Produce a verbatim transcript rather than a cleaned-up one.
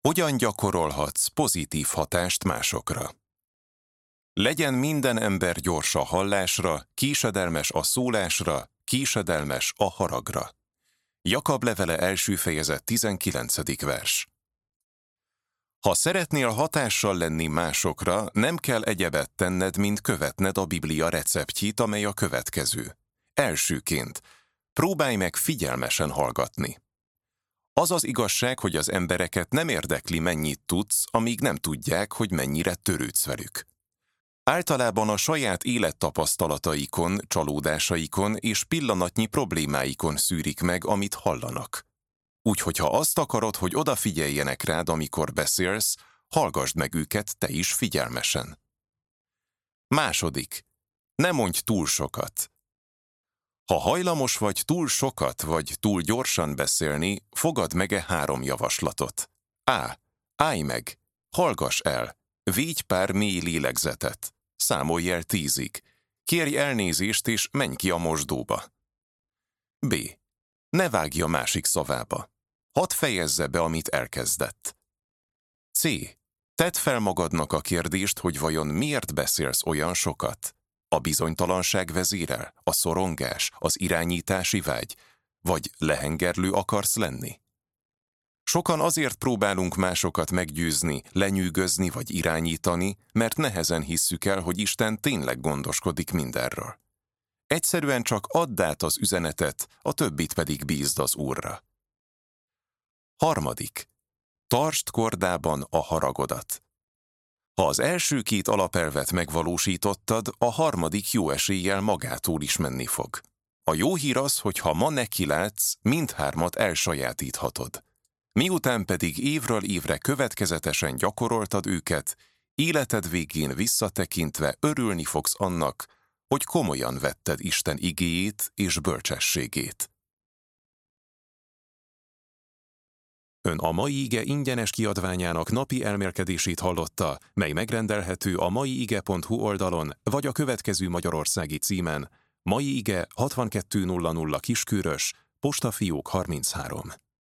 Hogyan gyakorolhatsz pozitív hatást másokra? Legyen minden ember gyors a hallásra, késedelmes a szólásra, késedelmes a haragra. Jakab levele első fejezet tizenkilencedik vers. Ha szeretnél hatással lenni másokra, nem kell egyebet tenned, mint követned a Biblia receptjét, amely a következő. Elsőként, próbálj meg figyelmesen hallgatni. Az az igazság, hogy az embereket nem érdekli, mennyit tudsz, amíg nem tudják, hogy mennyire törődsz velük. Általában a saját élettapasztalataikon, csalódásaikon és pillanatnyi problémáikon szűrik meg, amit hallanak. Úgyhogy ha azt akarod, hogy odafigyeljenek rád, amikor beszélsz, hallgasd meg őket te is figyelmesen. Második. Ne mondj túl sokat. Ha hajlamos vagy túl sokat vagy túl gyorsan beszélni, fogadd meg e három javaslatot. A. Állj meg, hallgass el, védj pár mély lélegzetet, számolj el tízig, kérj elnézést és menj ki a mosdóba. B. Ne vágj a másik szavába. Hadd fejezze be, amit elkezdett. C. Tedd fel magadnak a kérdést, hogy vajon miért beszélsz olyan sokat? A bizonytalanság vezérel, a szorongás, az irányítási vágy, vagy lehengerlő akarsz lenni? Sokan azért próbálunk másokat meggyőzni, lenyűgözni vagy irányítani, mert nehezen hisszük el, hogy Isten tényleg gondoskodik mindenről. Egyszerűen csak add át az üzenetet, a többit pedig bízd az Úrra. Harmadik. Tartsd kordában a haragodat. Ha az első két alapelvet megvalósítottad, a harmadik jó eséllyel magától is menni fog. A jó hír az, hogy ha ma nekilátsz, mindhármat elsajátíthatod. Miután pedig évről évre következetesen gyakoroltad őket, életed végén visszatekintve örülni fogsz annak, hogy komolyan vetted Isten igéjét és bölcsességét. Ön a Mai Ige ingyenes kiadványának napi elmélkedését hallotta, mely megrendelhető a maiige pont hu oldalon, vagy a következő magyarországi címen: Mai Ige hatvankettő nulla nulla Kiskörös, postafiók harminchárom.